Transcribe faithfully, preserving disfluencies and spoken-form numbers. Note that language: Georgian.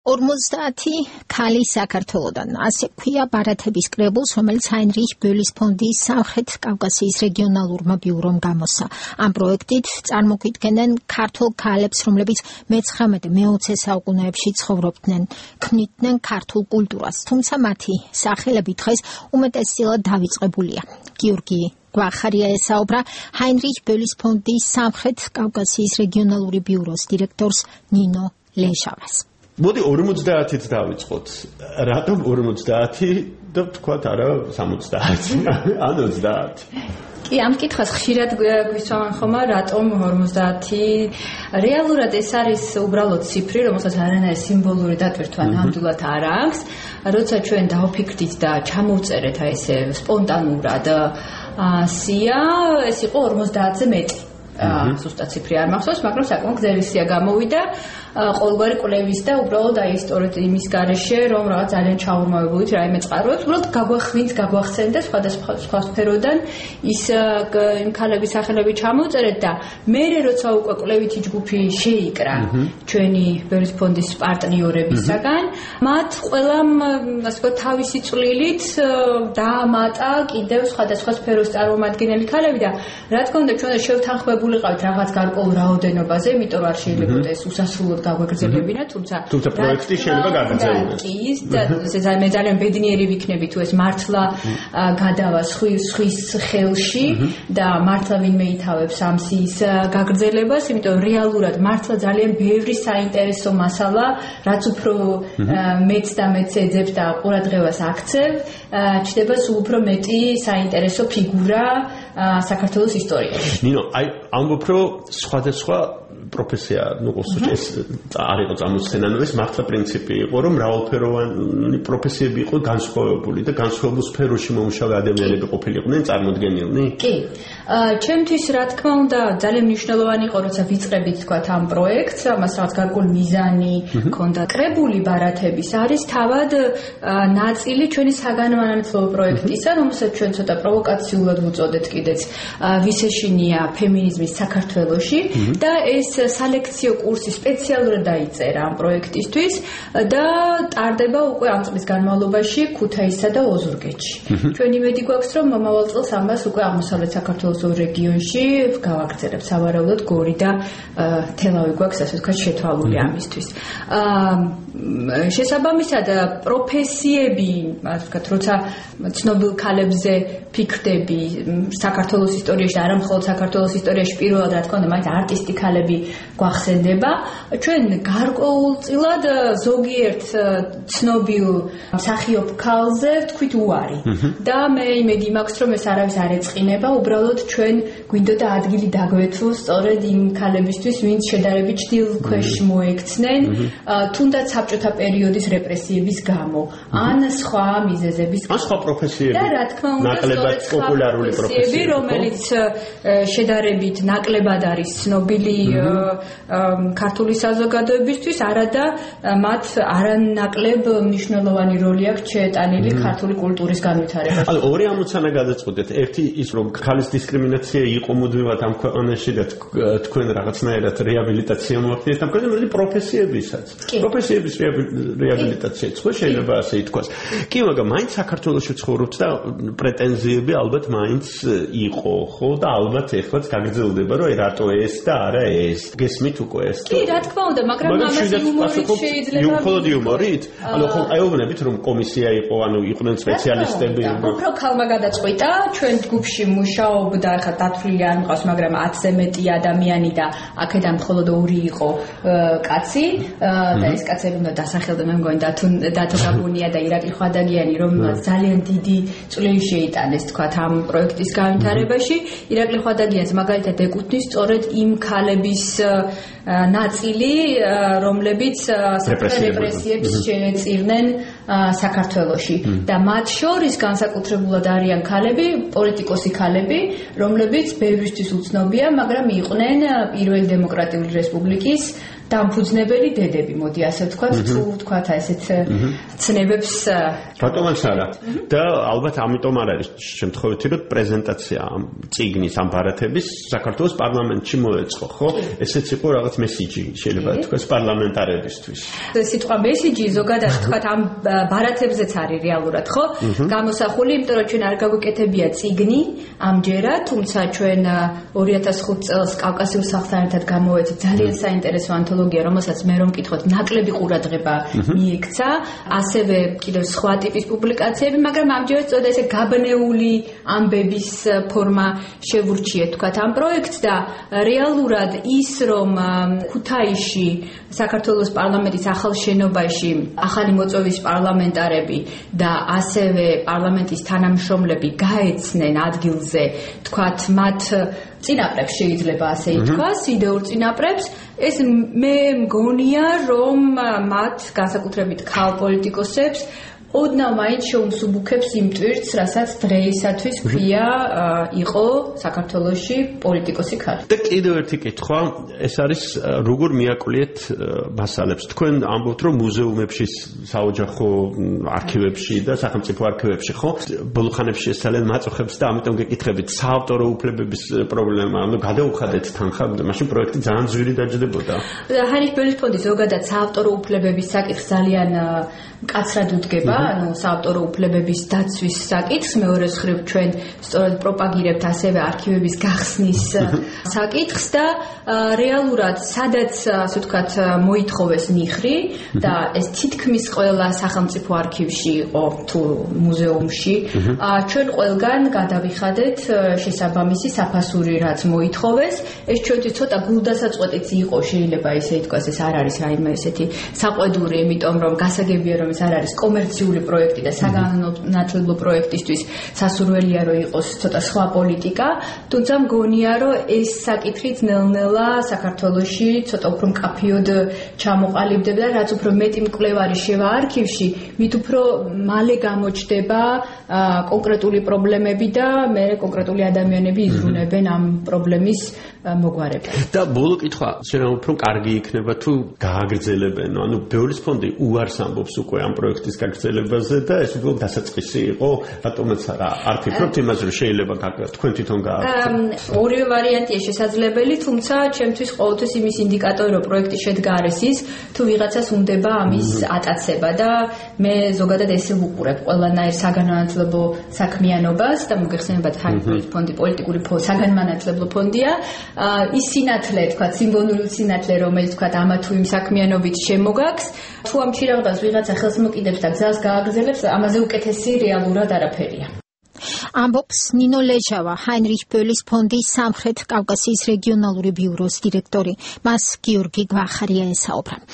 ორმოცდაათი ქალი საქართველოდან ასე ქვია ბარათების კრებულს, რომელიც ჰაინრიხ ბოლის ფონდის სამხრეთ კავკასიის რეგიონალურმა ბიურომ გამოსცა. ამ პროექტით წარმოგვიდგენენ ქართულ ქალებს, რომლებიც მეცხრამეტე მეოცე საუკუნეებში ცხოვრობდნენ, ქმნიდნენ ქართულ კულტურას, თუმცა მათი სახელები დღეს უმეტესწილად დავიწყებულია. გიორგი გვახარია ესაუბრა ჰაინრიხ ბოლის ფონდის სამხრეთ კავკასიის რეგიონალური ბიუროს დირექტორს ნინო ლეშავას. მოდი ორმოცდაათით დავიწყოთ. რატომ ორმოცდაათი და ვთქვათ არა სამოცდაათი ან ოცდაათი? კი, ამ კითხვას ხშირად გვისვამენ ხომ, რატომ ორმოცდაათი? რეალურად ეს არის უბრალოდ ციფრი, რომელსაც არანაირი სიმბოლური დატვირთვა ნამდვილად არ აქვს. როცა ჩვენ დავფიქრდით და ჩამოვწერეთ აი ესე სპონტანურად სია, ეს იყო ორმოცდაათზე მეტი. ზუსტად ციფრი არ მახსოვს, მაგრამ საკმაოდ გზელი სია გამოვიდა. ყოველგვარი კვლევის და უბრალოდ აი ისტორიით იმის გარეშე, რომ რაღაც ძალიან ჩაურმავებულით რაიმე წყაროებს, უბრალოდ გაგვახვინთ, გაგვახსენდა სხვადასხვა სხვა სფეროდან ის იმ ქალების სახელები ჩამოვწერეთ და მერე როცა უკვე კვლევითი ჯგუფი შეიკრა ჩვენი ბოლის ფონდის პარტნიორებისაგან, მათ ყველამ ასე ვთქვათ თავისი წვლილით დაამატა კიდევ სხვადასხვა სფეროს წარმომადგენელი ქალები და რა თქმა უნდა ჩვენ შევთანხმებული ყავით რაღაც გარკვეულ რაოდენობაზე, იმიტომ რომ არ შეიძლება ეს უსასრულოდ გაგვეგრძელებინა, თუმცა თუმცა პროექტი შეიძლება გაგრძელდეს. კი, და მე ძალიან ბედნიერი ვიქნები თუ ეს მართლა გადავა სხვის ხელში და მართლა ვინმე ითავებს ამ სიის გაგრძელებას, იმიტომ რომ რეალურად მართლა ძალიან ბევრი საინტერესო მასალა, რაც უფრო მეც და მეც ეძებს და ყურადღებას აქცევ, ჩნდება სულ უფრო მეტი საინტერესო ფიგურა საქართველოს ისტორიაში. ნინო, აი ამბობ რომ სხვადასხვა პროფესია, ну, ეს არ იყო წამოსცენა, ну, ეს მართლა პრინციპი იყო, რომ მრავალფეროვანი პროფესიები იყო განსხვავებული და განსხვავებულ სფეროში მომუშავე ადამიანები ყოფილიყვნენ წარმოდგენილნი? კი. ჩემთვის რა თქმა უნდა ძალიან მნიშვნელოვანი იყო, როცა ვიწყებით თქვათ ამ პროექტს, ამას რაღაც გარკვეული მიზანი ჰქონდა. კრებული ბარათების არის თავად ნაწილი ჩვენი საგანმანათლებლო პროექტისა, რომელსაც ჩვენ ცოტა პროვოკაციულად ვუწოდეთ კიდეც ვისეშინია ფემინიზმის საქართველოში და ეს სალექციო კურსი სპეციალურად დაიწერა ამ პროექტისთვის და ტარდება უკვე ამ წლის განმავლობაში ქუთაისსა და ოზურგეთში. ჩვენ იმედი გვაქვს, რომ მომავალ წელს ამას უკვე აღმოსავლეთ საქართველოს რეგიონში გავაგრძელებთ. სავარაუდოდ გორი და თელავი გვაქვს, ასე ვთქვათ, შეთვალული ამისთვის. შესაბამისად პროფესიები, ასე ვთქვათ, როცა ცნობილ ქალებზე ფიქრდები საქართველოს ისტორიაში და არა მხოლოდ საქართველოს ისტორიაში, პირველად რა თქმა უნდა მათ არტისტი ქალები გვახსენდება. ჩვენ გარკვეულწილად ზოგიერთ ცნობილ მსახიობ ქალზე ვთქვით უარი. და მე იმედი მაქვს, რომ ეს არავის არ ეწყინება, უბრალოდ ჩვენ გვინდოდა ადგილი დაგვეთვოს სწორედ იმ ქალებისთვის, ვინც შედარებით ჭდილქვეშ მოექცნენ, თუნდაც საბჭოთა პერიოდის რეპრესიების გამო, ან სხვა მიზეზების გამო. ან სხვა პროფესიები. და რა თქმა უნდა, ნაკლებად პოპულარული პროფესიები, რომელიც შედარებით ნაკლებად არის ცნობილი ქართული საზოგადოებისთვის, არადა მათ არანაკლებ მნიშვნელოვანი როლი აქვს შეეტანილი ქართული კულტურის განვითარებაში. ანუ ორი ამოცანა გადაწყვეტეთ. ერთი ის, რომ ქალის დისკრიმინაცია იყო მუდმივად ამ ქვეყანაში და თქვენ რაღაცნაირად რეაბილიტაცია მოახდინეთ ამ ქვეყანაში, პროფესიებისაც. პროფესიების რეაბილიტაციაც ხო შეიძლება ასე ითქვას. კი, მაგრამ მაინც საქართველოში ცხოვრობთ და პრეტენზიები ალბათ მაინც იყო, ხო და ალბათ ეხლაც გაგრძელდება, რომ რატო ეს და არა ეს. გესმით უკვე ეს? კი, რა თქმა უნდა, მაგრამ ამას იუმორით შეიძლება. მხოლოდ იუმორით? ანუ ხო აიუბნებით, რომ კომისია იყო, ანუ იყვნენ სპეციალისტები. უფრო ქალმა გადაწყვიტა, ჩვენ ჯგუფში მუშაობდა, ახლა დათვლილი არ მყავს, მაგრამ ათზე მეტი ადამიანი და აქედან მხოლოდ ორი იყო კაცი და ეს კაცები უნდა დასახელდნენ, მე მგონი დათო გაბუნია და ირაკლი ხვადაგიანი, რომ ძალიან დიდი წვლილი შეიტანეს თქვათ ამ პროექტის განვითარებაში. ირაკლი ხვადაგიანს მაგალითად ეკუთვნის სწორედ იმ ქალების ნაწილი, რომლებიც რეპრესიებს შეეწირნენ საქართველოში და მათ შორის განსაკუთრებულად არიან ქალები, პოლიტიკოსი ქალები, რომლებიც ბევრისთვის უცნობია, მაგრამ იყვნენ პირველი დემოკრატიული რესპუბლიკის დამფუძნებელი დედები, მოდი ასე ვთქვათ, თუ ვთქვათ ესეთ ცნებებს ბატონს არა. და ალბათ ამიტომ არ არის შემთხვევითი, რომ პრეზენტაცია ამ წიგნის ამ ბარათების საქართველოს პარლამენტში მოეწყო, ხო? ესეც იყო რაღაც მესიჯი, შეიძლება თქვას პარლამენტარებისთვის. სიტყვა მესიჯი ზოგადად თქვათ ამ ბარათებზეც არის რეალურად, ხო? გამოსახული, იმიტომ რომ ჩვენ არ გაგვიკეთებია წიგნი ამჯერად, თუმცა ჩვენ ორი ათას ხუთი წელს კავკასიურ სახლთან ერთად გამოვეცით ძალიან საინტერესო ანთოლოგია, რომელსაც მე რომ მკითხოთ, ნაკლები ყურადღება მიექცა, ასევე კიდევ სხვა ტიპის პუბლიკაციები, მაგრამ ამჯერად წოდა ესე გაბნეული ამბების ფორმა შევურჩიეთ თქვათ ამ პროექტს და რეალურად ის რომ ქუთაისში საქართველოს პარლამენტის ახალ შენობაში ახალი მოწვევის პარლამენტარები და ასევე პარლამენტის თანამშრომლები გაეცნენ ადგილზე თქვათ მათ წინაპრებს შეიძლება ასე ითქვას, იდეურ წინაპრებს, ეს მე მგონია რომ მათ განსაკუთრებით ქალ პოლიტიკოსებს ოდნავ მაინც შეუმსუბუქებს იმ ტვირთს, რასაც დღეისათვის ქვია იყო საქართველოში პოლიტიკოსი ქალი. და კიდევ ერთი კითხვა, ეს არის როგორ მიაკლიეთ მასალებს. თქვენ ამბობთ, რომ მუზეუმებში, საოჯახო არქივებში და სახელმწიფო არქივებში, ხო? ბოლო ხანებში ეს ძალიან მაწუხებს და ამიტომ გეკითხებით, საავტორო უფლებების პრობლემა, ანუ გადაუხადეთ თანხა, მაშინ პროექტი ძალიან ძვირი დაჯდებოდა. ჰაინრიხ ბერლის ფონდი ზოგადად საავტორო უფლებების საკითხს ძალიან მკაცრად უდგება. ანუ საავტორო უფლებების დაცვის საკითხს, მეორე მხრივ ჩვენ სწორედ პროპაგირებთ ასევე არქივების გახსნის საკითხს და რეალურად სადაც ასე ვთქვათ მოითხოვეს ნიხრი და ეს თითქმის ყველა სახელმწიფო არქივში იყო თუ მუზეუმში, ჩვენ ყველგან გადავიხადეთ შესაბამისი საფასური რაც მოითხოვეს. ეს ჩვენთვის ცოტა გულდასაწყვეტიც იყო, შეიძლება ისე ითქვას, ეს არ არის რაიმე ესეთი საყვედური, იმიტომ რომ გასაგებია რომ ეს არ არის კომერციული პროექტი და საგანმანათლებლო პროექტისთვის სასურველია რომ იყოს ცოტა სხვა პოლიტიკა, თუმცა მგონია რომ ეს საკითხი ძნელნელა საქართველოში ცოტა უფრო მკაფიოდ ჩამოყალიბდება და რაც უფრო მეტი მკვლევარი შევა არქივში, მით უფრო მალე გამოჩნდება კონკრეტული პრობლემები და მე კონკრეტული ადამიანები იზრუნებენ ამ პრობლემის მოგვარება. და ბოლო კითხვა, შეიძლება უფრო კარგი იქნება თუ გააგრძელებენ, ანუ ბეოლის ფონდი უარს ამბობს უკვე ამ პროექტის გაგრძელებაზე და ეს უკვე დასაწყისი იყო, რატომაც არა არ ფიქრობთ იმას, რომ შეიძლება თქვენ თვითონ გააგრძელოთ. ორივე ვარიანტია შესაძლებელი, თუმცა ჩემთვის ყოველთვის იმის ინდიკატორი, რომ პროექტი შედგა არის ის, თუ ვიღაცას უნდება ამის ატაცება და მე ზოგადად ესე ვუყურებ ყველანაირ საგანმანათლებლო საქმიანობას და მოგეხსენებათ ჰაინრიხ ბერლის ფონდი პოლიტიკური საგანმანათლებლო ფონდია. ის სინათლე, თქვა, სიმბოლური სინათლე, რომელიც თქვა ამა თუ იმ საქმიანობით შემოგაქვს, თუ ამ ჩირაღდას ვიღაცა ხელს მოკიდებს და გზას გააგრძელებს, ამაზე უკეთესი რეალურად არაფერია. ამბობს ნინო ლეჟავა, ჰაინრიხ ბერლის ფონდის სამხრეთ კავკასიის რეგიონალური ბიუროს დირექტორი. მას გიორგი გვახარია ესაუბრა.